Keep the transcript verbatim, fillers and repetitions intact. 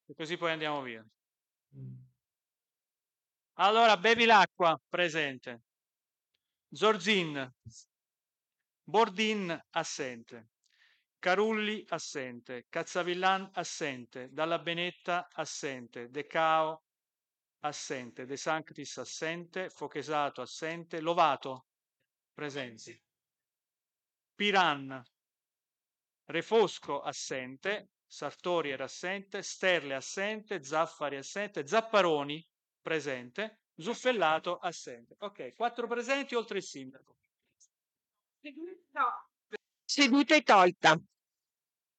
e così poi andiamo via. Allora, bevi l'acqua, presente. Zorzin, Bordin, assente. Carulli, assente. Cazzavillan, assente. Dalla Benetta, assente. De Cao, assente. De Sanctis, assente. Fochesato, assente. Lovato, presente. Piran, Refosco, assente. Sartori era assente. Sterle, assente. Zaffari, assente. Zapparoni, presente. Zuffellato, assente. Ok, quattro presenti oltre il sindaco. Seduta è tolta.